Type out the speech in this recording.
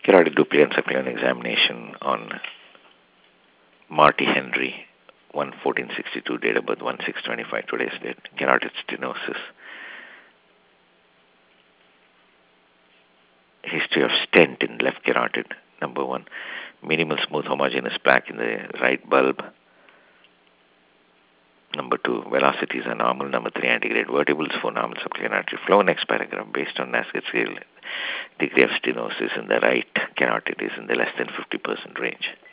Carotid duplicate supplement examination on Marty Henry, 1/14/62, date of birth 1/6/25, today's date. Carotid stenosis. History of stent in left carotid. Number 1, minimal smooth homogeneous plaque in the right bulb. Number 2, velocities are normal. Number 3, antegrade vertibles. 4, normal subclinic artery flow. Next paragraph, based on NASCAR scale, degree of stenosis in the right carotid is in the less than 50% range.